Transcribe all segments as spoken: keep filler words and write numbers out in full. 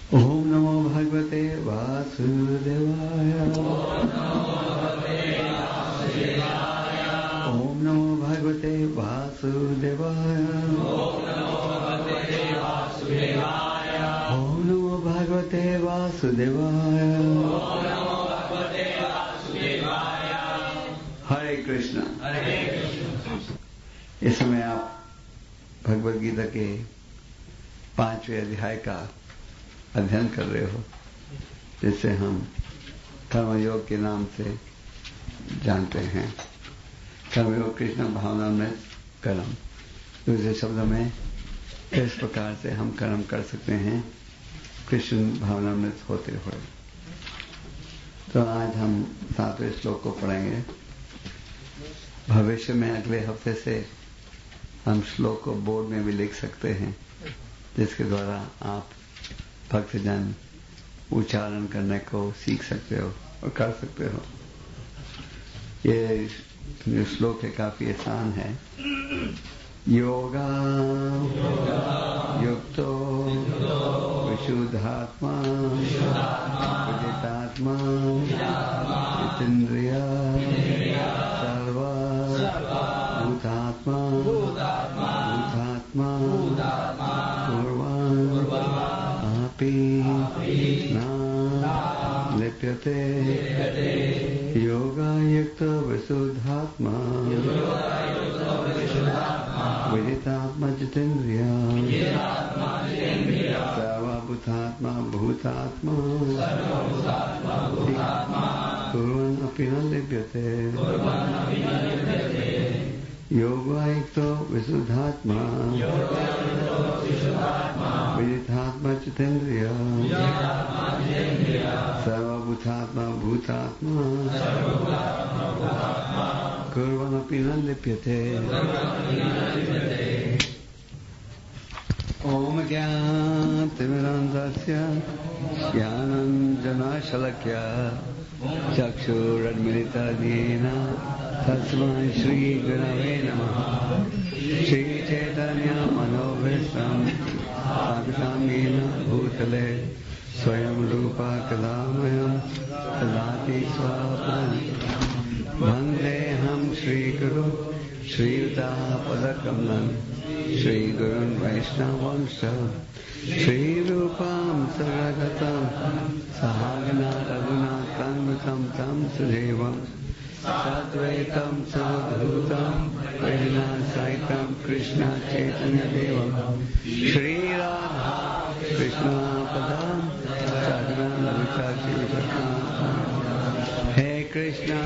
ओम नमो भगवते वासुदेवाय। ओम नमो भगवते वासुदेवाय। ओम नमो भगवते वासुदेवाय। हरे कृष्णा। इस समय आप भगवद गीता के पांचवें अध्याय का अध्ययन कर रहे हो, जिसे हम कर्मयोग के नाम से जानते हैं। कर्मयोग कृष्ण भावना में कर्म, दूसरे शब्दों में किस प्रकार से हम कर्म कर सकते हैं कृष्ण भावनामृत होते हुए। तो आज हम सातवें श्लोक को पढ़ेंगे। भविष्य में अगले हफ्ते से हम श्लोक को बोर्ड में भी लिख सकते हैं, जिसके द्वारा आप भक्तजन उच्चारण करने को सीख सकते हो और कर सकते हो। ये श्लोक है, काफी आसान है। योगा युक्तो विशुद्धात्मा विदितात्मा जितेन्द्रिय सर्व भूतात्मा भूतात्मा कुर्वान् अपि न लिप्यते। योगायुक्तो विशुद्धात्मा विदितात्मा जितेन्द्रिय सर्वभूतात्मा भूतात्मा कुर्वन् अपि न लिप्यते। योगायुक्तो विशुद्धात्मा विदितात्मा जितेन्द्रिय सर्वभूतात्मा भूतात्मा कुर्वन् अपि न लिप्यते। ओम ज्ञानतिमिरान्धस्य ज्ञानाञ्जनशलाकया चक्षुरुन्मिलितं तस्मै श्रीगुरवे नमः। श्रीचैतन्यमनोभीष्टं स्थापितं येन भूतले स्वयं रूपा कलामयं ददाति स्वपदं। वन्देऽहं श्रीगुरुं श्रीयुतापदकमलं श्रीगुरुन् वैष्णवंश श्रीरूपां सगतं सहगना रघुनाथान्वितं तं सुदेवं सद्वैतं सवधूतं परिणासहितं कृष्ण चैतन्यदेवं श्रीराधा कृष्णापदां सहगना ललिता श्रीविशाखां। हे कृष्णा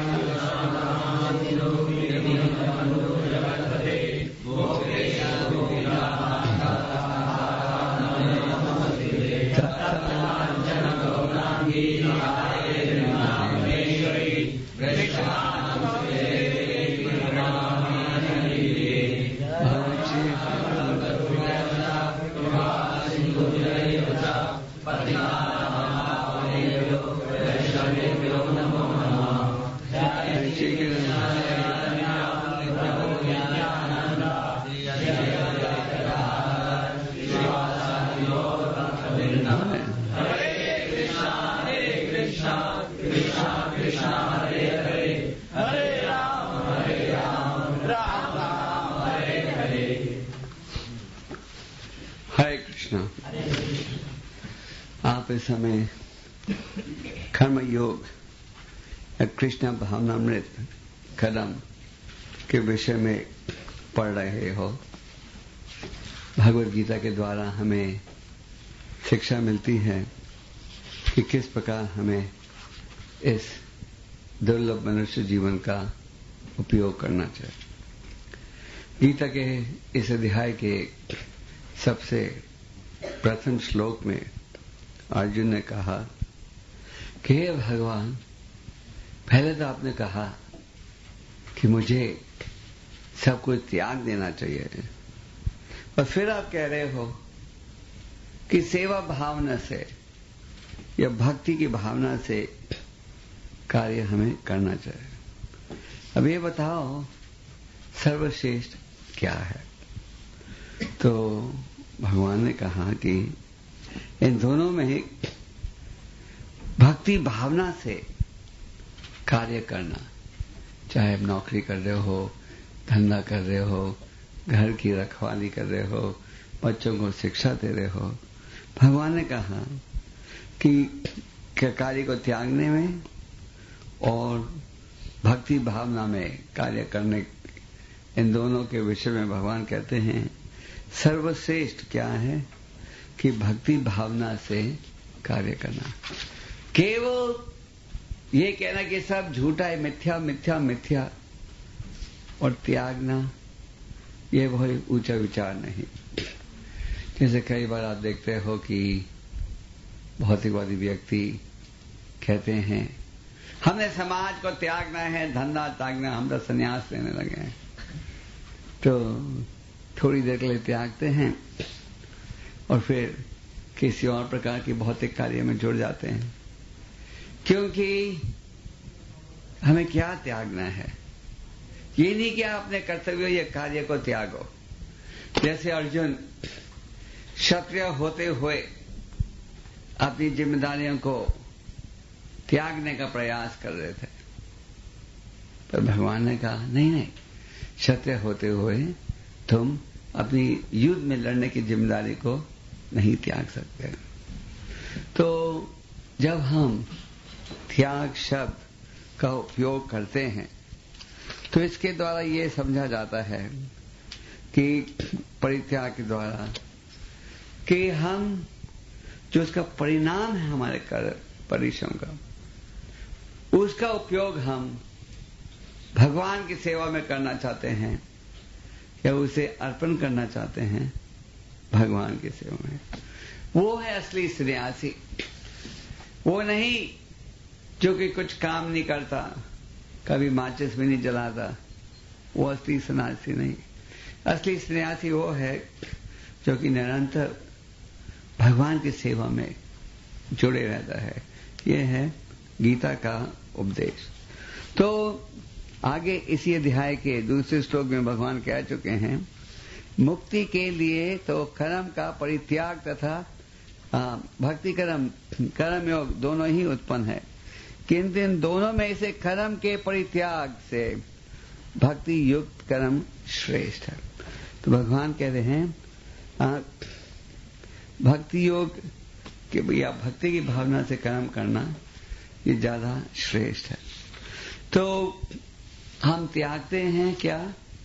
आप इस समय कर्म योग कृष्ण भावनामृत कदम के विषय में पढ़ रहे हो। भगवद गीता के द्वारा हमें शिक्षा मिलती है कि किस प्रकार हमें इस दुर्लभ मनुष्य जीवन का उपयोग करना चाहिए। गीता के इस अध्याय के सबसे प्रथम श्लोक में अर्जुन ने कहा कि हे भगवान, पहले तो आपने कहा कि मुझे सब कुछ त्याग देना चाहिए, और फिर आप कह रहे हो कि सेवा भावना से या भक्ति की भावना से कार्य हमें करना चाहिए। अब ये बताओ सर्वश्रेष्ठ क्या है? तो भगवान ने कहा कि इन दोनों में ही भक्ति भावना से कार्य करना, चाहे आप नौकरी कर रहे हो, धंधा कर रहे हो, घर की रखवाली कर रहे हो, बच्चों को शिक्षा दे रहे हो, भगवान ने कहा कि कार्य को त्यागने में और भक्ति भावना में कार्य करने, इन दोनों के विषय में भगवान कहते हैं सर्वश्रेष्ठ क्या है कि भक्ति भावना से कार्य करना। केवल ये कहना कि सब झूठा है, मिथ्या मिथ्या मिथ्या और त्यागना, ये बहुत ऊंचा विचार नहीं। जैसे कई बार आप देखते हो कि भौतिकवादी व्यक्ति कहते हैं हमने समाज को त्यागना है, धंधा त्यागना, हम तो संन्यास लेने लगे हैं। तो थोड़ी देर के लिए त्यागते हैं और फिर किसी और प्रकार की भौतिक कार्य में जुड़ जाते हैं, क्योंकि हमें क्या त्यागना है। ये नहीं कि आप अपने कर्तव्य या कार्य को त्यागो। जैसे अर्जुन क्षत्रिय होते हुए अपनी जिम्मेदारियों को त्यागने का प्रयास कर रहे थे, पर भगवान ने कहा नहीं नहीं, क्षत्रिय होते हुए तुम अपनी युद्ध में लड़ने की जिम्मेदारी को नहीं त्याग सकते। तो जब हम त्याग शब्द का उपयोग करते हैं तो इसके द्वारा ये समझा जाता है कि परित्याग के द्वारा कि हम जो उसका परिणाम है हमारे कर परिश्रम का, उसका उपयोग हम भगवान की सेवा में करना चाहते हैं या उसे अर्पण करना चाहते हैं भगवान की सेवा में। वो है असली सन्यासी। वो नहीं जो कि कुछ काम नहीं करता, कभी माचिस भी नहीं जलाता, वो असली सन्यासी नहीं। असली सन्यासी वो है जो कि निरंतर भगवान की सेवा में जुड़े रहता है। ये है गीता का उपदेश। तो आगे इसी अध्याय के दूसरे श्लोक में भगवान कह चुके हैं मुक्ति के लिए तो कर्म का परित्याग तथा भक्ति कर्म कर्म योग दोनों ही उत्पन्न है, किंतु इन दोनों में से कर्म के परित्याग से भक्ति युक्त कर्म श्रेष्ठ है। तो भगवान कह रहे हैं आ, भक्ति योग के या भक्ति की भावना से कर्म करना ये ज्यादा श्रेष्ठ है। तो हम त्यागते हैं क्या?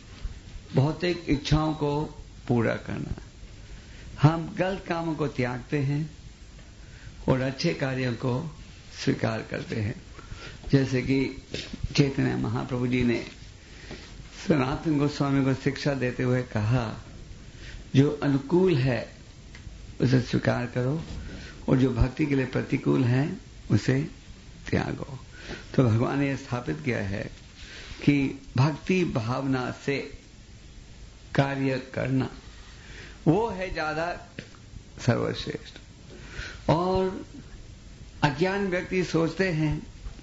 भौतिक इच्छाओं को पूरा करना। हम गलत कामों को त्यागते हैं और अच्छे कार्यों को स्वीकार करते हैं। जैसे कि चैतन्य महाप्रभु जी ने सनातन गोस्वामी को शिक्षा देते हुए कहा जो अनुकूल है उसे स्वीकार करो और जो भक्ति के लिए प्रतिकूल है उसे त्यागो। तो भगवान ने स्थापित किया है कि भक्ति भावना से कार्य करना वो है ज्यादा सर्वश्रेष्ठ। और अज्ञान व्यक्ति सोचते हैं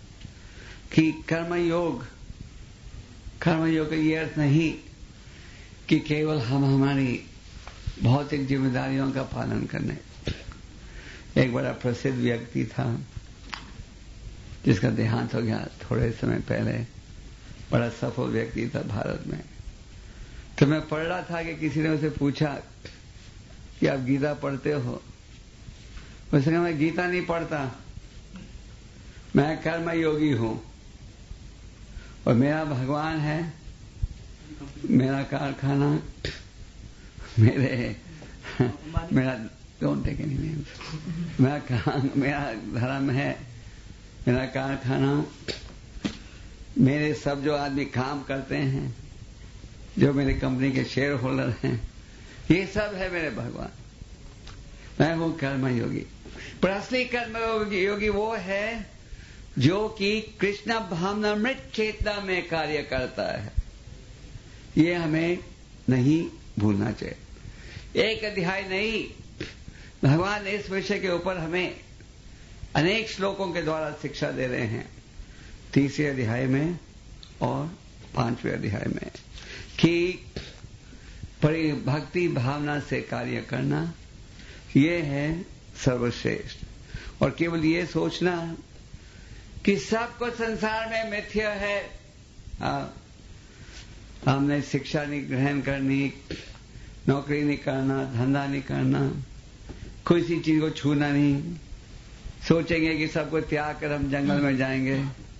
कि कर्मयोग कर्मयोग का ये अर्थ नहीं कि केवल हम हमारी भौतिक जिम्मेदारियों का पालन करने। एक बड़ा प्रसिद्ध व्यक्ति था जिसका देहांत हो गया थोड़े समय पहले, बड़ा सफल व्यक्ति था भारत में। तो मैं पढ़ रहा था कि किसी ने उसे पूछा कि आप गीता पढ़ते हो? उसने कहा मैं गीता नहीं पढ़ता, मैं कर्म योगी हूं और मेरा भगवान है, मेरा कारखाना, मेरे मेरा डोंट टेक एनी नेम्स, मेरा मेरा धर्म है, मेरा कारखाना, मेरे सब जो आदमी काम करते हैं, जो मेरी कंपनी के शेयर होल्डर हैं, ये सब है मेरे भगवान। मैं हूं कर्म योगी। पर असली कर्म योगी वो है जो कि कृष्ण भावनामृत चेतना में कार्य करता है। ये हमें नहीं भूलना चाहिए। एक अध्याय नहीं, भगवान इस विषय के ऊपर हमें अनेक श्लोकों के द्वारा शिक्षा दे रहे हैं, तीसरे अध्याय में और पांचवें अध्याय में, कि भक्ति भावना से कार्य करना ये है सर्वश्रेष्ठ। और केवल ये सोचना कि सब कुछ संसार में मिथ्या है, आ, हमने शिक्षा नहीं ग्रहण करनी, नौकरी नहीं करना, धंधा नहीं करना, किसी चीज को छूना नहीं, सोचेंगे कि सबको त्याग कर हम जंगल में जाएंगे,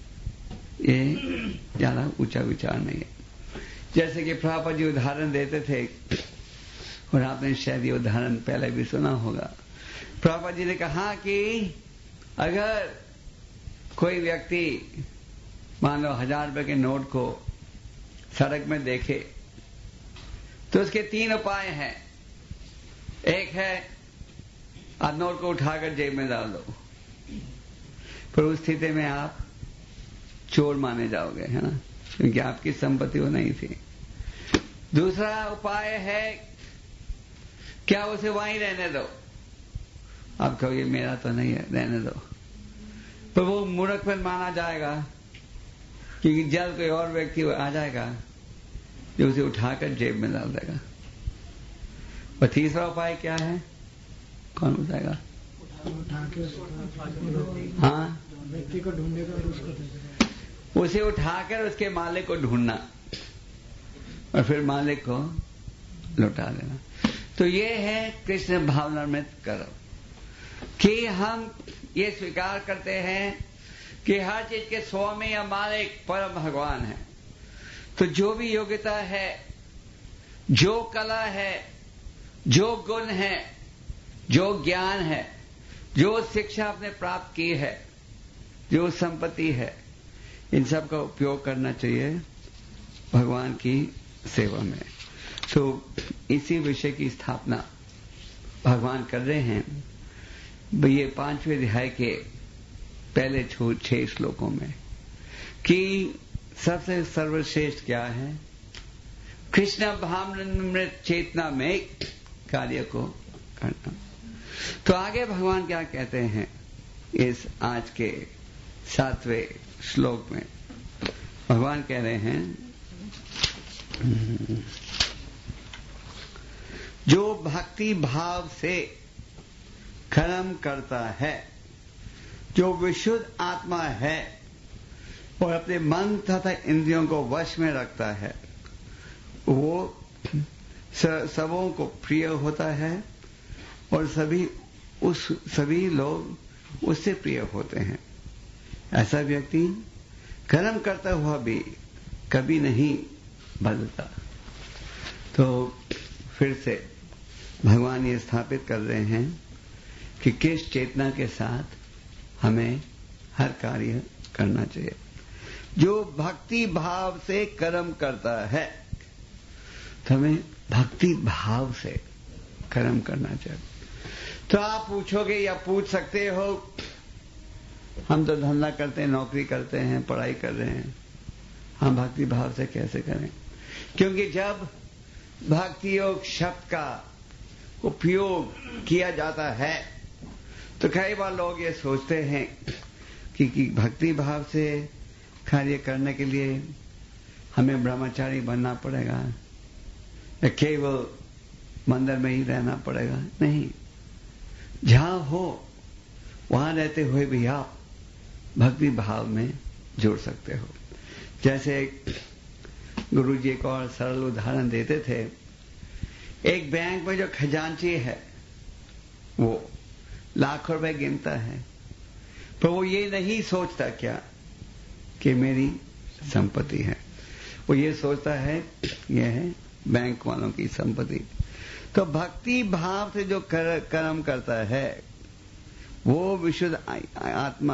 ये ज्यादा ऊंचा विचार नहीं है। जैसे कि प्रभुपाद जी उदाहरण देते थे, और आपने शायद ये उदाहरण पहले भी सुना होगा। प्रभुपाद जी ने कहा कि अगर कोई व्यक्ति मान लो हजार रुपए के नोट को सड़क में देखे तो उसके तीन उपाय हैं। एक है आप नोट को उठाकर जेब में डाल दो, पर उस स्थिति में आप चोर माने जाओगे, है ना, क्योंकि आपकी संपत्ति वो नहीं थी। दूसरा उपाय है क्या उसे वहीं रहने दो, आप कहोगे मेरा तो नहीं है, रहने दो, पर वो मूर्खपन माना जाएगा, क्योंकि जल्द कोई और व्यक्ति आ जाएगा जो उसे उठाकर जेब में डाल देगा। और तीसरा उपाय क्या है, कौन बताएगा? हाँ, व्यक्ति को ढूंढेगा और उसको देगा। उसे उठाकर उसके मालिक को ढूंढना और फिर मालिक को लौटा देना। तो ये है कृष्ण भावनामृत कर्म, कि हम ये स्वीकार करते हैं कि हर चीज के स्वामी या मालिक परम भगवान है। तो जो भी योग्यता है, जो कला है, जो गुण है, जो ज्ञान है, जो शिक्षा आपने प्राप्त की है, जो संपत्ति है, इन सब का उपयोग करना चाहिए भगवान की सेवा में। तो इसी विषय की स्थापना भगवान कर रहे हैं ये पांचवें अध्याय के पहले छह श्लोकों में, कि सबसे सर्वश्रेष्ठ क्या है, कृष्ण भावनामृत चेतना में कार्य को करना। तो आगे भगवान क्या कहते हैं इस आज के सातवें श्लोक में? भगवान कह रहे हैं जो भक्ति भाव से कर्म करता है, जो विशुद्ध आत्मा है और अपने मन तथा इंद्रियों को वश में रखता है, वो सबों को प्रिय होता है और सभी उस सभी लोग उससे प्रिय होते हैं। ऐसा व्यक्ति कर्म करता हुआ भी कभी नहीं बदलता। तो फिर से भगवान ये स्थापित कर रहे हैं कि किस चेतना के साथ हमें हर कार्य करना चाहिए। जो भक्ति भाव से कर्म करता है, तो हमें भक्ति भाव से कर्म करना चाहिए। तो आप पूछोगे या पूछ सकते हो, हम तो धंधा करते हैं, नौकरी करते हैं, पढ़ाई कर रहे हैं, हम भक्ति भाव से कैसे करें? क्योंकि जब भक्ति योग शब्द का उपयोग किया जाता है तो कई बार लोग ये सोचते हैं कि, कि भक्ति भाव से कार्य करने के लिए हमें ब्रह्मचारी बनना पड़ेगा या केवल मंदिर में ही रहना पड़ेगा। नहीं, जहां हो वहां रहते हुए भी आप भक्ति भाव में जुड़ सकते हो। जैसे गुरु जी एक और सरल उदाहरण देते थे, एक बैंक में जो खजांची है वो लाखों रुपए गिनता है, पर वो ये नहीं सोचता क्या कि मेरी संपत्ति है, वो ये सोचता है ये है बैंक वालों की संपत्ति। तो भक्ति भाव से जो कर, कर्म करता है वो विशुद्ध आत्मा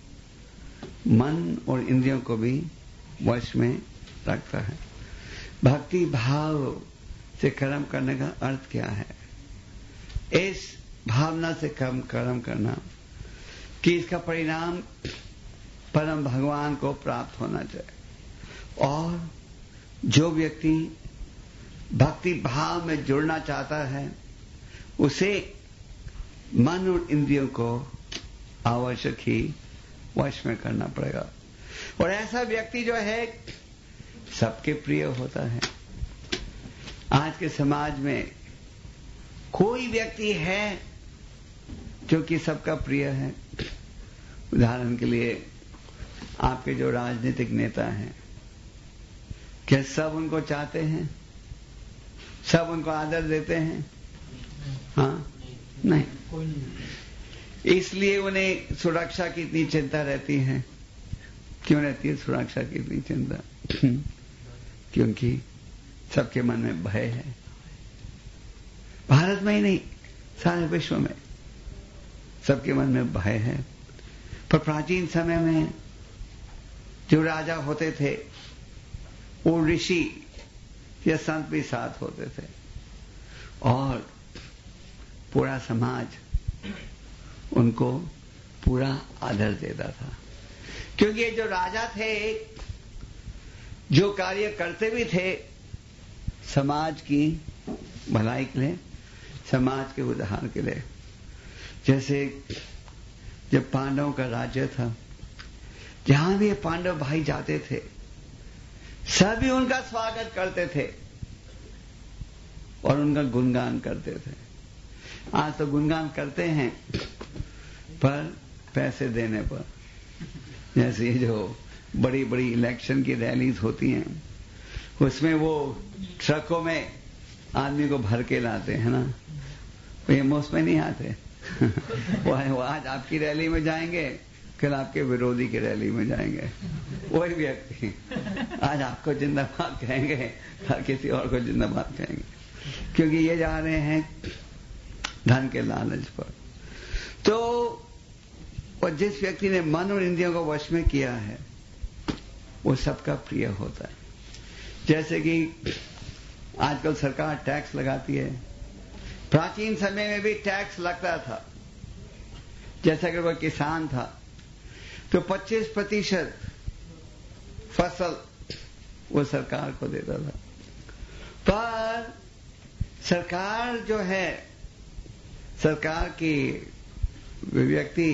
मन और इंद्रियों को भी वश में रखता है। भक्ति भाव से कर्म करने का अर्थ क्या है? इस भावना से कर्म कर्म करना कि इसका परिणाम परम भगवान को प्राप्त होना चाहिए। और जो व्यक्ति भक्ति भाव में जुड़ना चाहता है उसे मन और इंद्रियों को आवश्यक ही वश में करना पड़ेगा। और ऐसा व्यक्ति जो है सबके प्रिय होता है। आज के समाज में कोई व्यक्ति है जो कि सबका प्रिय है। उदाहरण के लिए आपके जो राजनीतिक नेता हैं, क्या सब उनको चाहते हैं? सब उनको आदर देते हैं? हाँ, नहीं, नहीं। इसलिए उन्हें सुरक्षा की इतनी चिंता रहती है। क्यों रहती है सुरक्षा की इतनी चिंता? क्योंकि सबके मन में भय है। भारत में ही नहीं, सारे विश्व में सबके मन में भय है। पर प्राचीन समय में जो राजा होते थे, वो ऋषि या संत भी साथ होते थे और पूरा समाज उनको पूरा आदर देता था। क्योंकि ये जो राजा थे, जो कार्य करते भी थे समाज की भलाई के लिए, समाज के उद्धार के लिए। जैसे जब पांडवों का राज्य था, जहां भी पांडव भाई जाते थे, सभी उनका स्वागत करते थे और उनका गुणगान करते थे। आज तो गुणगान करते हैं पर पैसे देने पर। जैसे ये जो बड़ी बड़ी इलेक्शन की रैलीज होती हैं, उसमें वो ट्रकों में आदमी को भर के लाते हैं ना, ये मुफ्त में नहीं आते। वो आज आपकी रैली में जाएंगे, कल आपके विरोधी की रैली में जाएंगे। वही व्यक्ति आज आपको जिंदाबाद कहेंगे, कल किसी और को जिंदाबाद कहेंगे, क्योंकि ये जा रहे हैं धन के लालच पर। तो और जिस व्यक्ति ने मन और इंद्रियों को वश में किया है, वो सबका प्रिय होता है। जैसे कि आजकल सरकार टैक्स लगाती है, प्राचीन समय में भी टैक्स लगता था। जैसे अगर वह किसान था तो पच्चीस प्रतिशत फसल वो सरकार को देता था। पर सरकार जो है, सरकार की व्यक्ति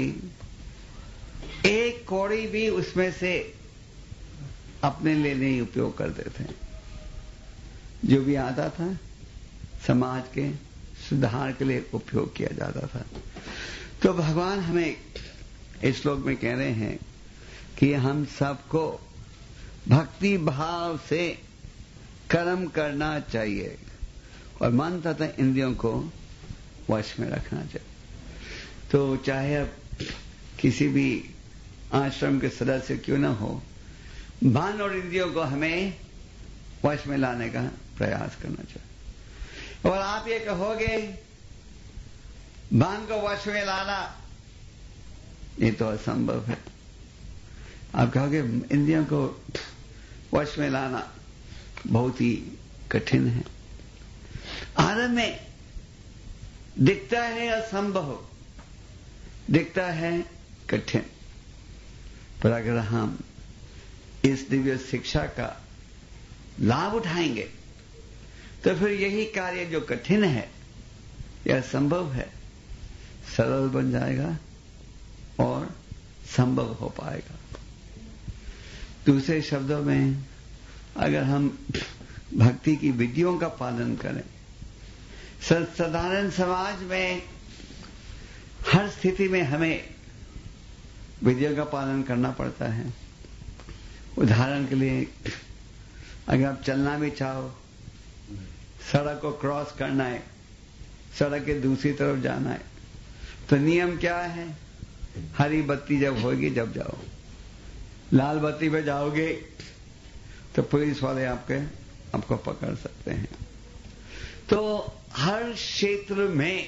एक कौड़ी भी उसमें से अपने लिए नहीं उपयोग करते थे। जो भी आता था समाज के सुधार के लिए उपयोग किया जाता था। तो भगवान हमें इस श्लोक में कह रहे हैं कि हम सबको भक्ति भाव से कर्म करना चाहिए और मन तथा इंद्रियों को वश में रखना चाहिए। तो चाहे अब किसी भी आश्रम के सदस्य क्यों न हो, मन और इंद्रियों को हमें वश में लाने का प्रयास करना चाहिए। और आप ये कहोगे मन को वश में लाना ये तो असंभव है। आप कहोगे इंद्रियों को वश में लाना बहुत ही कठिन है। आरंभ में दिखता है असंभव, दिखता है कठिन, पर अगर हम इस दिव्य शिक्षा का लाभ उठाएंगे तो फिर यही कार्य जो कठिन है या संभव है, सरल बन जाएगा और संभव हो पाएगा। दूसरे शब्दों में, अगर हम भक्ति की विधियों का पालन करें, साधारण समाज में हर स्थिति में हमें विधियों का पालन करना पड़ता है। उदाहरण के लिए, अगर आप चलना भी चाहो, सड़क को क्रॉस करना है, सड़क के दूसरी तरफ जाना है, तो नियम क्या है? हरी बत्ती जब होगी जब जाओ। लाल बत्ती पे जाओगे तो पुलिस वाले आपके आपको पकड़ सकते हैं। तो हर क्षेत्र में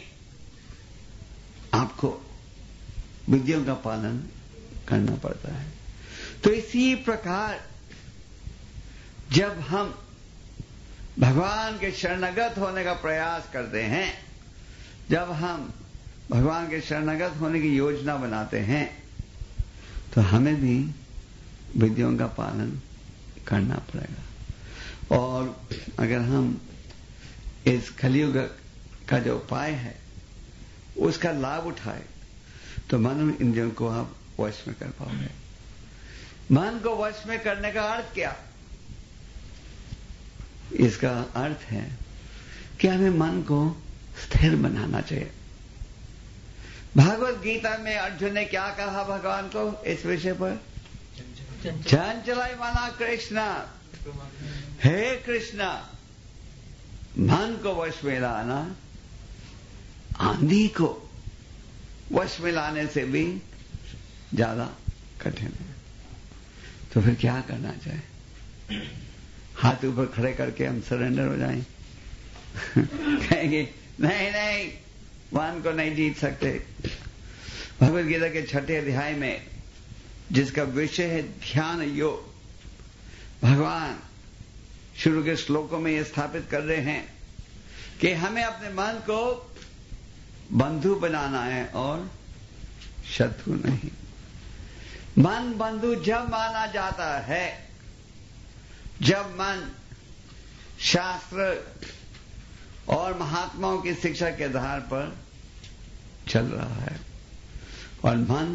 आपको विधियों का पालन करना पड़ता है। तो इसी प्रकार जब हम भगवान के शरणागत होने का प्रयास करते हैं, जब हम भगवान के शरणागत होने की योजना बनाते हैं, तो हमें भी विधियों का पालन करना पड़ेगा। और अगर हम इस कलियुग का जो उपाय है उसका लाभ उठाए तो मन और इंद्रियों को आप वश में कर पाओगे। मन को वश में करने का अर्थ क्या? इसका अर्थ है कि हमें मन को स्थिर बनाना चाहिए। भागवत गीता में अर्जुन ने क्या कहा भगवान को इस विषय पर? चंचलाई माना कृष्णा, हे कृष्णा, मन को वश में लाना आंधी को वश में लाने से भी ज्यादा कठिन है। तो फिर क्या करना चाहिए? हाथ ऊपर खड़े करके हम सरेंडर हो जाएं? कहेंगे नहीं नहीं, मन को नहीं जीत सकते। भगवद गीता के छठे अध्याय में जिसका विषय है ध्यान योग, भगवान शुरू के श्लोकों में यह स्थापित कर रहे हैं कि हमें अपने मन को बंधु बनाना है और शत्रु नहीं। मन बंधु जब माना जाता है जब मन शास्त्र और महात्माओं की शिक्षा के आधार पर चल रहा है, और मन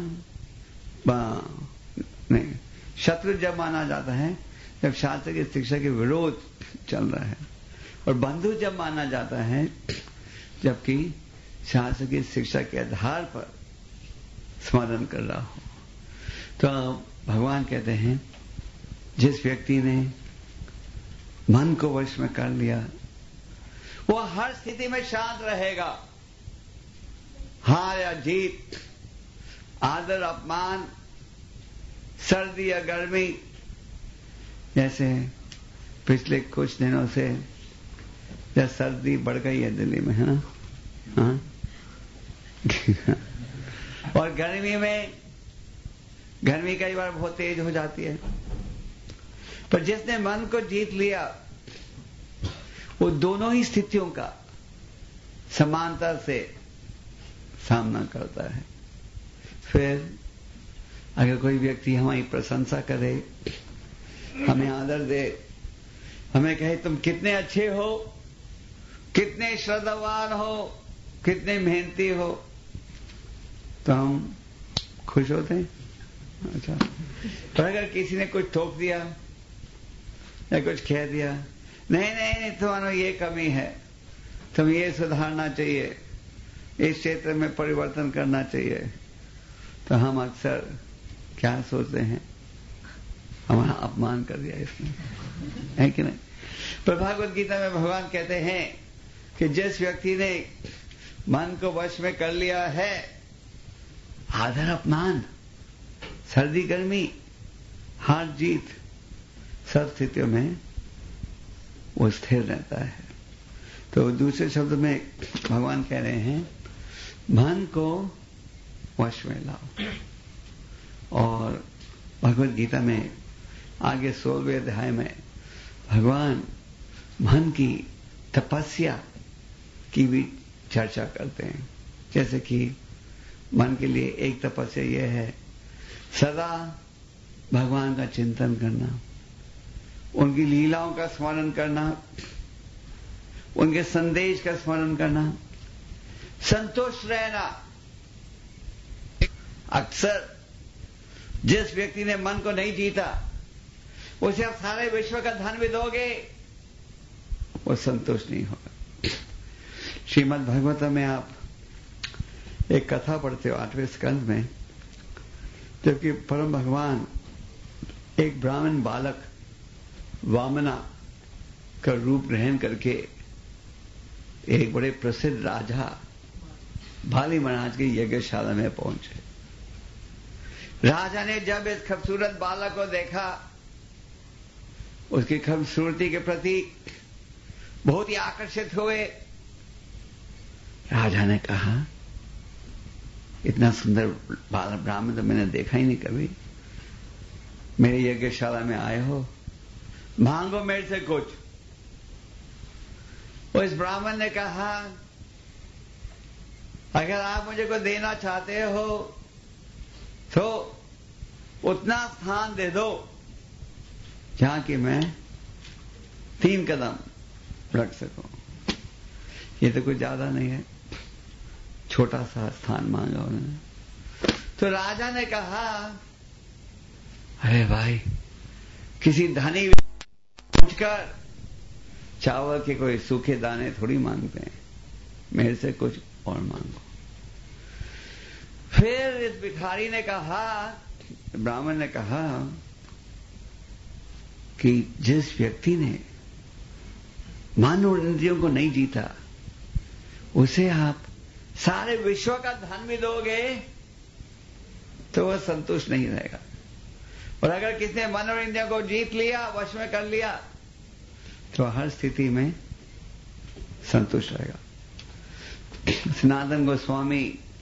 नहीं, शत्रु जब माना जाता है जब शास्त्र की शिक्षा के विरोध चल रहा है, और बंधु जब माना जाता है जबकि शास्त्र की शिक्षा के आधार पर स्मरण कर रहा हो। तो भगवान कहते हैं जिस व्यक्ति ने मन को वश में कर लिया वो हर स्थिति में शांत रहेगा। हार या जीत, आदर अपमान, सर्दी या गर्मी, जैसे पिछले कुछ दिनों से जब सर्दी बढ़ गई है दिल्ली में, है ना? हाँ? और गर्मी में गर्मी कई बार बहुत तेज हो जाती है, पर जिसने मन को जीत लिया वो दोनों ही स्थितियों का समानता से सामना करता है। फिर अगर कोई व्यक्ति हमारी प्रशंसा करे, हमें आदर दे, हमें कहे तुम कितने अच्छे हो, कितने श्रद्धावान हो, कितने मेहनती हो, तो हम खुश होते हैं। अच्छा, पर अगर किसी ने कुछ ठोक दिया या कुछ कह दिया, नहीं नहीं नहीं तुम्हारा ये कमी है, तुम ये सुधारना चाहिए, इस क्षेत्र में परिवर्तन करना चाहिए, तो हम अक्सर क्या सोचते हैं, हमारा अपमान कर दिया इसने, है कि नहीं? पर भागवत गीता में भगवान कहते हैं कि जिस व्यक्ति ने मन को वश में कर लिया है, आदर अपमान, सर्दी गर्मी, हार जीत, सब स्थितियों में वो स्थिर रहता है। तो दूसरे शब्द में भगवान कह रहे हैं मन को वश में लाओ। और भगवद गीता में आगे सोलहवें अध्याय में भगवान मन की तपस्या की भी चर्चा करते हैं। जैसे कि मन के लिए एक तपस्या यह है सदा भगवान का चिंतन करना, उनकी लीलाओं का स्मरण करना, उनके संदेश का स्मरण करना, संतुष्ट रहना। अक्सर जिस व्यक्ति ने मन को नहीं जीता उसे आप सारे विश्व का धन भी दोगे, वो संतुष्ट नहीं होगा। श्रीमद् भागवत में आप एक कथा पढ़ते हो आठवें स्कंद में, जबकि परम भगवान एक ब्राह्मण बालक वामना का रूप ग्रहण करके एक बड़े प्रसिद्ध राजा बाली महाराज की यज्ञशाला में पहुंचे। राजा ने जब इस खूबसूरत बालक को देखा, उसकी खूबसूरती के प्रति बहुत ही आकर्षित हुए। राजा ने कहा इतना सुंदर ब्राह्मण तो मैंने देखा ही नहीं कभी, मेरे यज्ञशाला में आए हो, मांगो मेरे से कुछ। उस ब्राह्मण ने कहा अगर आप मुझे को देना चाहते हो तो उतना स्थान दे दो जहां कि मैं तीन कदम रख सकूं। ये तो कुछ ज्यादा नहीं है, छोटा सा स्थान मांगा उन्होंने। तो राजा ने कहा अरे भाई, किसी धनी पूछकर चावल के कोई सूखे दाने थोड़ी मांगते हैं, मेरे से कुछ और मांगो। फिर इस भिखारी ने कहा, ब्राह्मण ने कहा कि जिस व्यक्ति ने मन और इंद्रियों को नहीं जीता, उसे आप सारे विश्व का धन भी दोगे तो वह संतुष्ट नहीं रहेगा। और अगर किसने मन और इंद्रियों को जीत लिया, वश में कर लिया, तो हर स्थिति में संतुष्ट रहेगा। सनातन गोस्वामी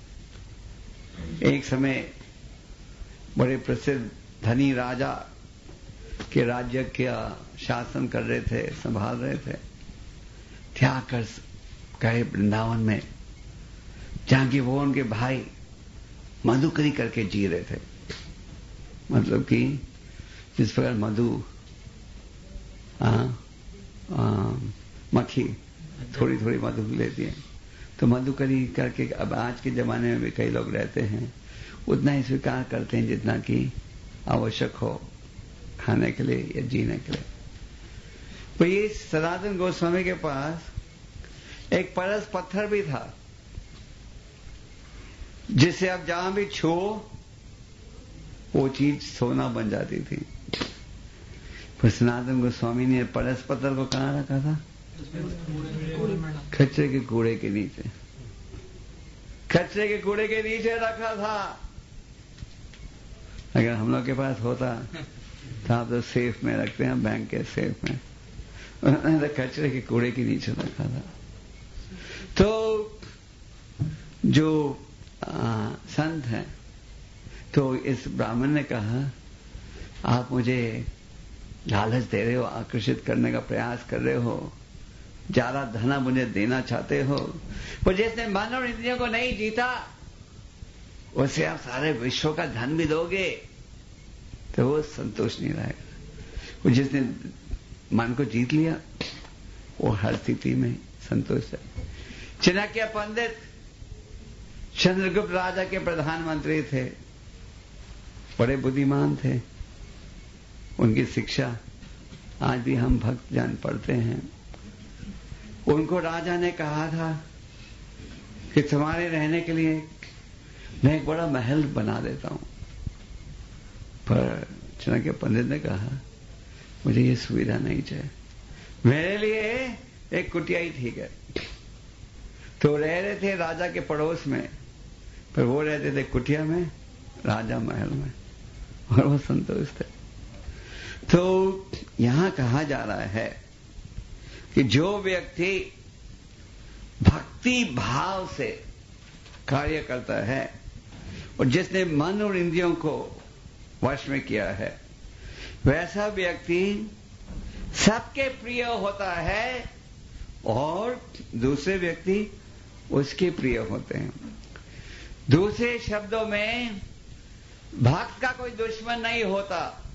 एक समय बड़े प्रसिद्ध धनी राजा के राज्य का शासन कर रहे थे, संभाल रहे थे। त्याग कर गए वृंदावन में, जहां कि वो उनके भाई मधुकरी करके जी रहे थे। मतलब कि जिस प्रकार मधु आ, आ, मक्खी थोड़ी थोड़ी मधु लेती है, तो मधुकरी करके अब आज के जमाने में भी कई लोग रहते हैं, उतना ही स्वीकार करते हैं जितना कि आवश्यक हो खाने के लिए या जीने के लिए। तो ये सनातन गोस्वामी के पास एक परस पत्थर भी था, जिसे आप जहां भी छो वो चीज सोना बन जाती थी। पर सनातन गोस्वामी ने परस पत्थर को कहां रखा था? कचरे के कूड़े के नीचे, कचरे के कूड़े के नीचे रखा था। अगर हम लोग के पास होता तो आप तो सेफ में रखते हैं, बैंक के सेफ में, उन्होंने तो कचरे के कूड़े के नीचे रखा था। तो जो आ, संत हैं, तो इस ब्राह्मण ने कहा, आप मुझे लालच दे रहे हो, आकर्षित करने का प्रयास कर रहे हो, ज्यादा धन मुझे देना चाहते हो, पर जिसने मन और इंद्रियों को नहीं जीता उसे आप सारे विश्व का धन भी दोगे तो वो संतोष नहीं रहेगा। वो जिसने मन को जीत लिया वो हर स्थिति में संतोष है। चाणक्य पंडित चंद्रगुप्त राजा के प्रधानमंत्री थे, बड़े बुद्धिमान थे। उनकी शिक्षा आज भी हम भक्त जन पढ़ते हैं। उनको राजा ने कहा था कि तुम्हारे रहने के लिए मैं एक बड़ा महल बना देता हूं, पर चाणक्य पंडित ने कहा मुझे ये सुविधा नहीं चाहिए, मेरे लिए एक कुटिया ही ठीक है। तो रह रहे थे राजा के पड़ोस में, पर वो रहते थे कुटिया में, राजा महल में, और वो संतोष थे। तो यहां कहा जा रहा है कि जो व्यक्ति भक्ति भाव से कार्य करता है और जिसने मन और इंद्रियों को वश में किया है, वैसा व्यक्ति सबके प्रिय होता है और दूसरे व्यक्ति उसके प्रिय होते हैं। दूसरे शब्दों में, भक्त का कोई दुश्मन नहीं होता।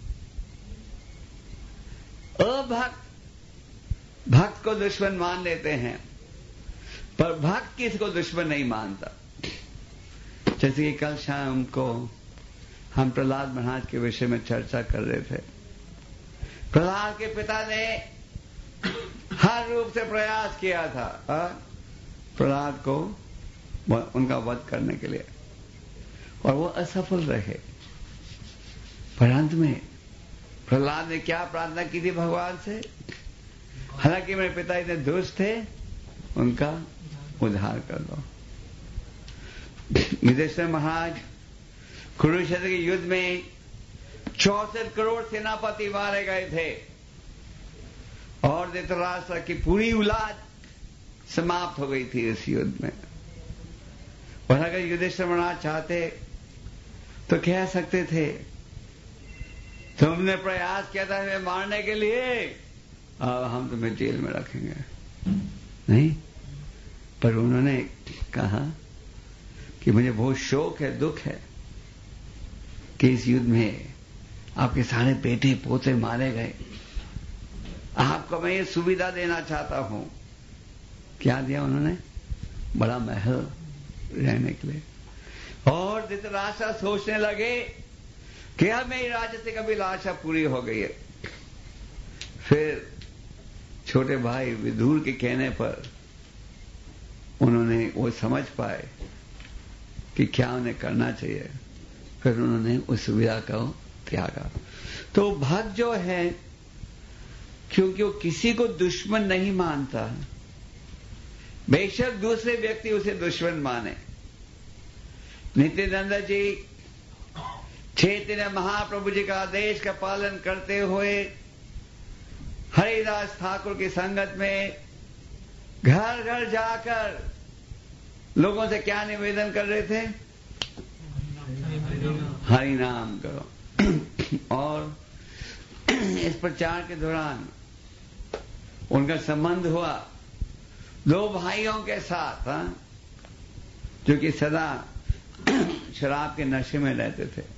अभक्त भक्त को दुश्मन मान लेते हैं, पर भक्त किसी को दुश्मन नहीं मानता। जैसे कि कल शाम को हम प्रहलाद महाराज के विषय में चर्चा कर रहे थे। प्रहलाद के पिता ने हर रूप से प्रयास किया था प्रहलाद को उनका वध करने के लिए, और वो असफल रहे। पर अंत में प्रहलाद ने क्या प्रार्थना की थी भगवान से? हालांकि मेरे पिता इतने दुष्ट थे, उनका उद्धार कर दो। युधिष्ठिर महाराज कुरुक्षेत्र के युद्ध में चौसठ करोड़ सेनापति मारे गए थे और धृतराष्ट्र की पूरी औलाद समाप्त हो गई थी इस युद्ध में। और अगर युधिष्ठिर महाराज चाहते तो कह सकते थे, तुमने प्रयास किया था हमें मारने के लिए, अब हम तुम्हें जेल में रखेंगे। नहीं, पर उन्होंने कहा कि मुझे बहुत शोक है, दुख है कि इस युद्ध में आपके सारे बेटे पोते मारे गए। आपको मैं ये सुविधा देना चाहता हूं। क्या दिया उन्होंने? बड़ा महल रहने के लिए। और धृतराष्ट्र सोचने लगे कि अब मेरी राज्य से कभी लाशा पूरी हो गई है। फिर छोटे भाई विदुर के कहने पर उन्होंने वो समझ पाए कि क्या उन्हें करना चाहिए, फिर उन्होंने उस सुविधा को त्यागा। तो भक्त जो है, क्योंकि वो किसी को दुश्मन नहीं मानता, बेशक दूसरे व्यक्ति उसे दुश्मन माने। नित्यानंद जी चैतन्य महाप्रभु जी का आदेश का पालन करते हुए हरिदास ठाकुर की संगत में घर घर जाकर लोगों से क्या निवेदन कर रहे थे? हरि नाम करो। और इस प्रचार के दौरान उनका संबंध हुआ दो भाइयों के साथ, हा? जो कि सदा शराब के नशे में रहते थे,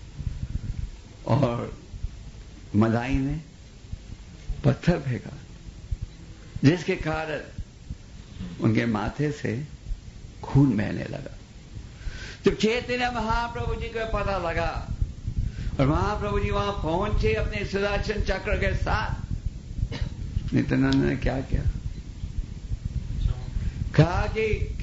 और मदाई ने पत्थर फेंका, जिसके कारण उनके माथे से खून बहने लगा। जब चैतन्य महाप्रभु जी को पता लगा और महाप्रभु जी वहां पहुंचे अपने सुदर्शन चक्र के साथ, नित्यानंद ने क्या किया? कहा कि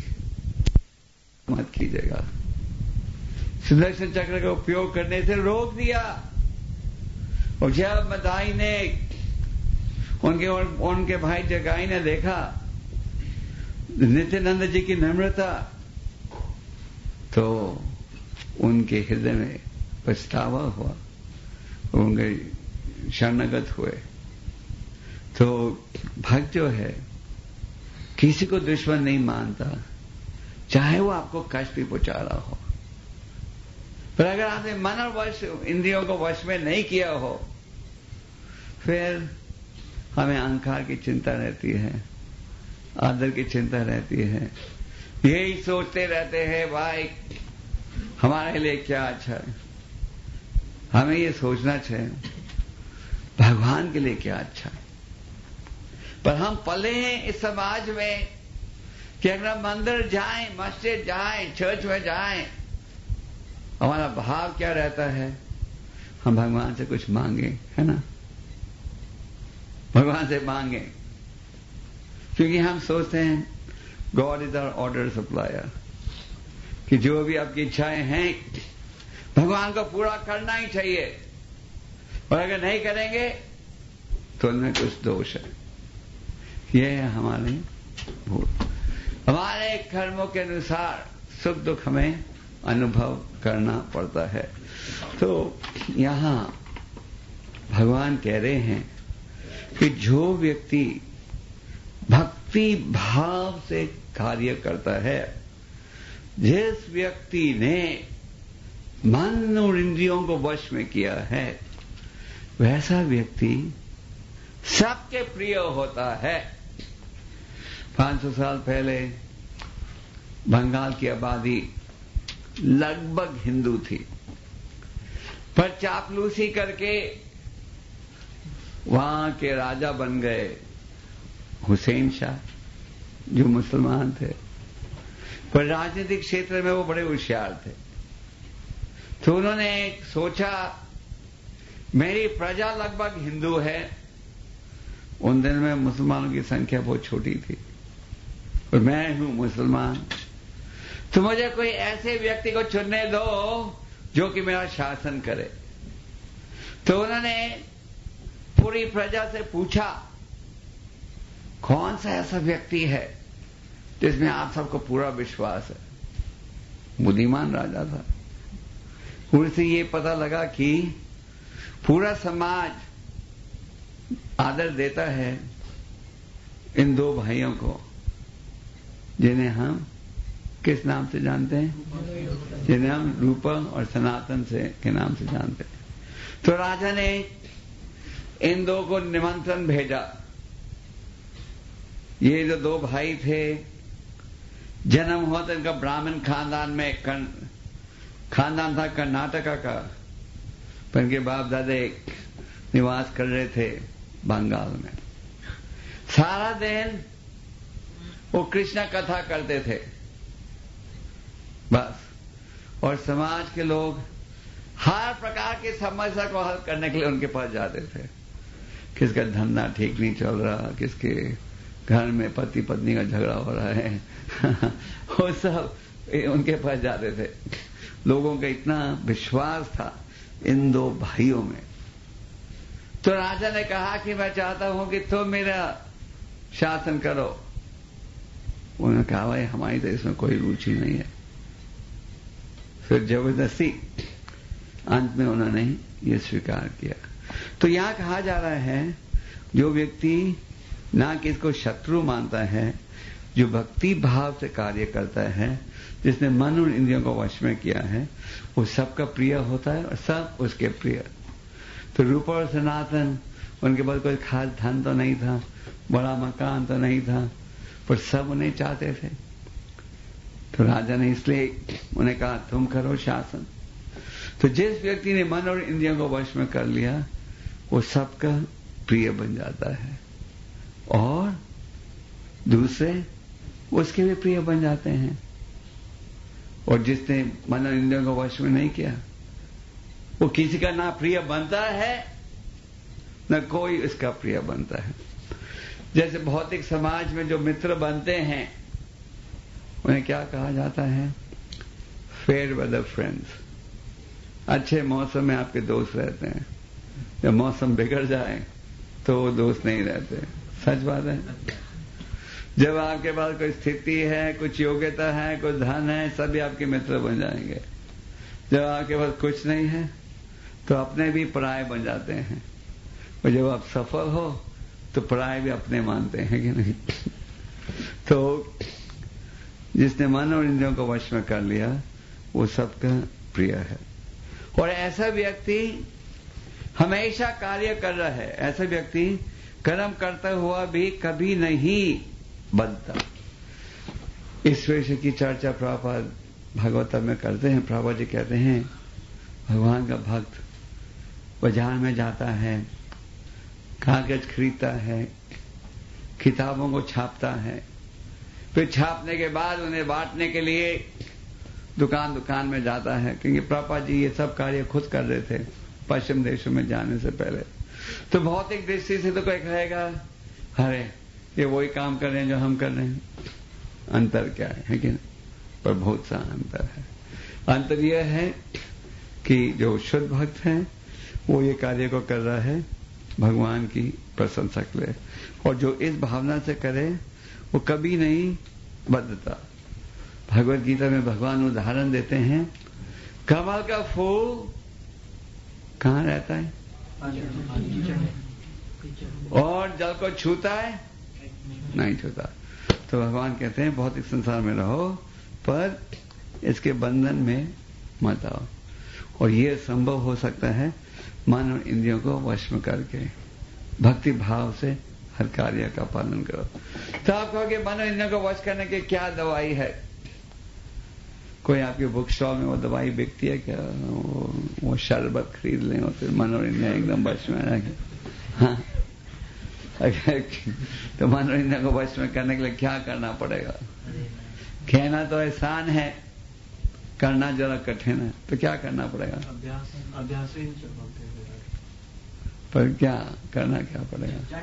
मत कीजिएगा, सुदर्शन चक्र का उपयोग करने से रोक दिया। और जब मदाई ने उनके और उनके भाई जगाई ने देखा नित्यानंद जी की नम्रता, तो उनके हृदय में पछतावा हुआ, उनके शरणागत हुए। तो भक्त जो है किसी को दुश्मन नहीं मानता, चाहे वो आपको कष्ट भी पहुंचा रहा हो। पर अगर आपने मन और वश इंद्रियों को वश में नहीं किया हो, फिर हमें अहंकार की चिंता रहती है, आदर की चिंता रहती है, यही सोचते रहते हैं भाई हमारे लिए क्या अच्छा है। हमें ये सोचना चाहिए भगवान के लिए क्या अच्छा है। पर हम पले हैं इस समाज में कि अगर हम मंदिर जाएं, मस्जिद जाएं, चर्च में जाएं, हमारा भाव क्या रहता है? हम भगवान से कुछ मांगे, है ना? भगवान से मांगे, क्योंकि हम सोचते हैं God is our order supplier, कि जो भी आपकी इच्छाएं हैं भगवान को पूरा करना ही चाहिए, और अगर नहीं करेंगे तो उनमें कुछ दोष है। यह है हमारे भूल। हमारे कर्मों के अनुसार सुख दुख हमें अनुभव करना पड़ता है। तो यहां भगवान कह रहे हैं कि जो व्यक्ति भक्ति भाव से कार्य करता है, जिस व्यक्ति ने मन और इंद्रियों को वश में किया है, वैसा व्यक्ति सबके प्रिय होता है। पांच सौ साल पहले बंगाल की आबादी लगभग हिंदू थी, पर चापलूसी करके वहां के राजा बन गए हुसैन शाह, जो मुसलमान थे, पर राजनीतिक क्षेत्र में वो बड़े होशियार थे। तो उन्होंने सोचा मेरी प्रजा लगभग हिंदू है, उन दिन में मुसलमानों की संख्या बहुत छोटी थी, और मैं हूं मुसलमान, तो मुझे कोई ऐसे व्यक्ति को चुनने दो जो कि मेरा शासन करे। तो उन्होंने पूरी प्रजा से पूछा कौन सा ऐसा व्यक्ति है जिसमें आप सबको पूरा विश्वास है। बुद्धिमान राजा था, उनसे ये पता लगा कि पूरा समाज आदर देता है इन दो भाइयों को, जिन्हें हम किस नाम से जानते हैं? जिन्हें हम रूपा और सनातन से के नाम से जानते हैं। तो राजा ने इन दो को निमंत्रण भेजा। ये जो दो भाई थे, जन्म हुआ था इनका ब्राह्मण खानदान में, खानदान था कर्नाटका का, पर इनके बाप दादे निवास कर रहे थे बंगाल में। सारा दिन वो कृष्ण कथा करते थे बस, और समाज के लोग हर प्रकार की समस्या को हल करने के लिए उनके पास जाते थे। किसका धंधा ठीक नहीं चल रहा, किसके घर में पति पत्नी का झगड़ा हो रहा है वो सब उनके पास जाते थे। लोगों का इतना विश्वास था इन दो भाइयों में। तो राजा ने कहा कि मैं चाहता हूं कि तुम मेरा शासन करो। उन्होंने कहा भाई हमारी तो इसमें कोई रुचि नहीं है। फिर जबरदस्ती अंत में उन्होंने ये स्वीकार किया। तो यहां कहा जा रहा है जो व्यक्ति ना किसको शत्रु मानता है, जो भक्ति भाव से कार्य करता है, जिसने मन और इंद्रियों को वश में किया है, वो सबका प्रिय होता है और सब उसके प्रिय। तो रूप और सनातन, उनके पास कोई खास धन तो नहीं था, बड़ा मकान तो नहीं था, पर सब उन्हें चाहते थे। तो राजा ने इसलिए उन्हें कहा तुम करो शासन। तो जिस व्यक्ति ने मन और इंद्रियों को वश में कर लिया वो सबका प्रिय बन जाता है और दूसरे उसके भी प्रिय बन जाते हैं। और जिसने मन और इंद्रियों को वश में नहीं किया वो किसी का ना प्रिय बनता है न कोई इसका प्रिय बनता है। जैसे भौतिक समाज में जो मित्र बनते हैं उन्हें क्या कहा जाता है? Fair weather friends. अच्छे मौसम में आपके दोस्त रहते हैं, जब मौसम बिगड़ जाए तो वो दोस्त नहीं रहते। सच बात है। जब आपके पास कोई स्थिति है, कुछ योग्यता है, कुछ धन है, सभी आपके मित्र बन जाएंगे। जब आपके पास कुछ नहीं है तो अपने भी पराये बन जाते हैं, और जब आप सफल हो तो पराये भी अपने मानते हैं कि नहीं। तो जिसने मन और इंद्रियों को वश में कर लिया वो सबका प्रिय है। और ऐसा व्यक्ति हमेशा कार्य कर रहा है, ऐसा व्यक्ति कर्म करता हुआ भी कभी नहीं बनता। इस विषय की चर्चा प्रभुपाद भागवत में करते हैं। प्रभुपाद जी कहते हैं भगवान का भक्त बाजार में जाता है, कागज खरीदता है, किताबों को छापता है, फिर छापने के बाद उन्हें बांटने के लिए दुकान दुकान में जाता है। क्योंकि प्रभुपाद जी ये सब कार्य खुद कर रहे थे पश्चिम देशों में जाने से पहले। तो भौतिक दृष्टि से तो कोई कहेगा अरे ये वही काम कर रहे हैं जो हम कर रहे हैं। अंतर क्या है, है कि नहीं? पर बहुत सा अंतर है। अंतर यह है कि जो शुद्ध भक्त है वो ये कार्य को कर रहा है भगवान की प्रशंसा के लिए, और जो इस भावना से करे वो कभी नहीं बदलता। भगवत गीता में भगवान उदाहरण देते हैं, कमल का फूल कहां रहता है और जल को छूता है? नहीं छूता। तो भगवान कहते हैं भौतिक संसार में रहो पर इसके बंधन में मत आओ। और यह संभव हो सकता है मन और इंद्रियों को वश में करके भक्ति भाव से हर कार्य का पालन करो। तो आप कहोगे मन और इंद्रियों को वश करने की क्या दवाई है? कोई आपके बुक स्टॉल में वो दवाई बिकती है क्या? वो, वो शरबत खरीद लें और फिर मन और इंद्रियां एकदम वश में आ गए। हाँ, तो मन और इंद्रियों को वश में करने के लिए क्या करना पड़ेगा? कहना तो आसान है, करना जरा कठिन है। तो क्या करना पड़ेगा? अभ्यास अभ्यास ही पर क्या करना क्या पड़ेगा?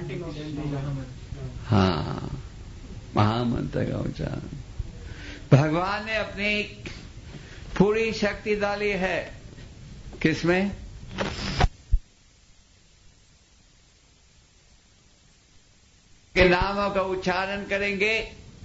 हाँ, महामंत्र का उच्चारण। भगवान ने अपनी पूरी शक्ति डाली है किसमें? के नामों का उच्चारण करेंगे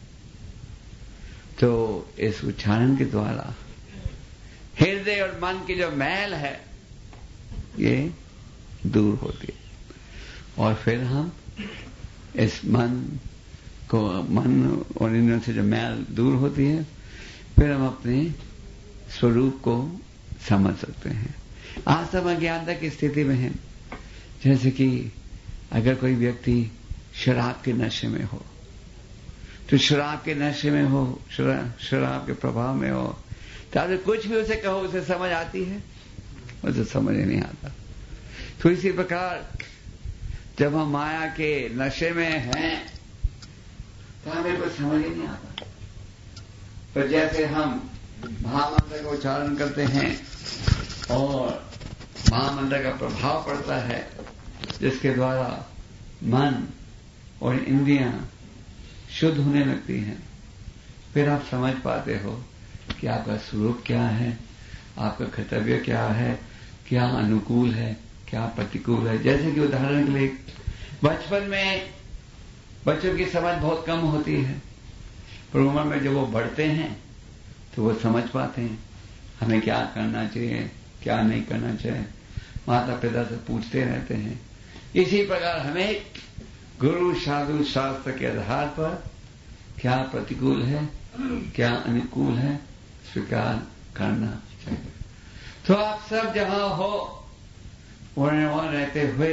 तो इस उच्चारण के द्वारा हृदय और मन की जो मैल है ये दूर होती है। और फिर हम इस मन को, मन और इंद्रियों से जो मैल दूर होती है, फिर हम अपने स्वरूप को समझ सकते हैं। आज हम अज्ञानता की स्थिति में हैं। जैसे कि अगर कोई व्यक्ति शराब के नशे में हो, तो शराब के नशे में हो, शराब के प्रभाव में हो, तो आप कुछ भी उसे कहो उसे समझ आती है? उसे समझ ही नहीं आता। तो इसी प्रकार जब हम माया के नशे में हैं तो हमें कुछ समझ ही नहीं आता। पर जैसे हम महामंत्र का उच्चारण करते हैं और महामंत्र का प्रभाव पड़ता है, जिसके द्वारा मन और इंद्रियां शुद्ध होने लगती हैं, फिर आप समझ पाते हो कि आपका स्वरूप क्या है, आपका कर्तव्य क्या है, क्या अनुकूल है, क्या प्रतिकूल है। जैसे कि उदाहरण के लिए बचपन में बच्चों की समझ बहुत कम होती है, पर उम्र में जब वो बढ़ते हैं तो वो समझ पाते हैं हमें क्या करना चाहिए, क्या नहीं करना चाहिए। माता पिता से पूछते रहते हैं। इसी प्रकार हमें गुरु साधु शास्त्र के आधार पर क्या प्रतिकूल है, क्या अनुकूल है, स्वीकार करना चाहिए। तो आप सब जहां हो वहां रहते हुए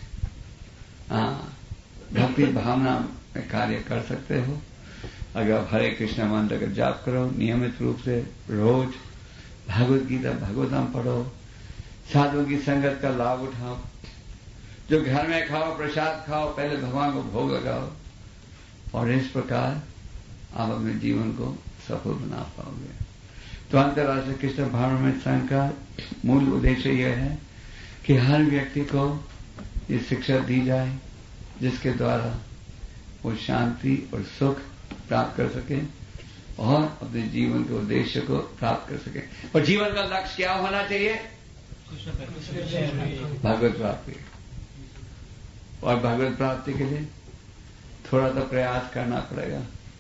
भक्ति भावना में कार्य कर सकते हो। अगर हरे कृष्ण मंत्र का जाप करो नियमित रूप से, रोज भगवत गीता भागवतम पढ़ो, साधुओं की संगत का लाभ उठाओ, जो घर में खाओ प्रसाद खाओ, पहले भगवान को भोग लगाओ, और इस प्रकार आप अपने जीवन को सफल बना पाओगे। तो अंतर्राष्ट्रीय कृष्ण भावनामृत संघ का मूल उद्देश्य यह है कि हर व्यक्ति को ये शिक्षा दी जाए जिसके द्वारा वो शांति और सुख प्राप्त कर सके और अपने जीवन के उद्देश्य को प्राप्त कर सके। और जीवन का लक्ष्य क्या होना चाहिए? भगवत प्राप्ति। और भगवत प्राप्ति के लिए थोड़ा तो प्रयास करना पड़ेगा।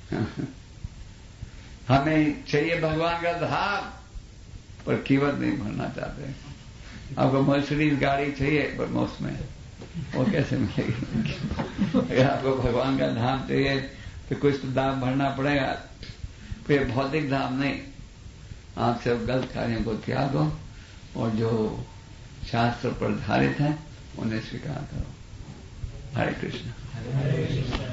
हमें चाहिए भगवान का धाम, पर कीमत नहीं भरना चाहते। आपको मर्सिडीज गाड़ी चाहिए पर मुफ्त में, वो कैसे मिलेगी? अगर आपको भगवान का धाम चाहिए तो कुछ तो दाम भरना पड़ेगा। फिर भौतिक धाम नहीं, आप सब गलत कार्यों को त्यागो और जो शास्त्र पर आधारित है उन्हें स्वीकार करो। हरे कृष्ण।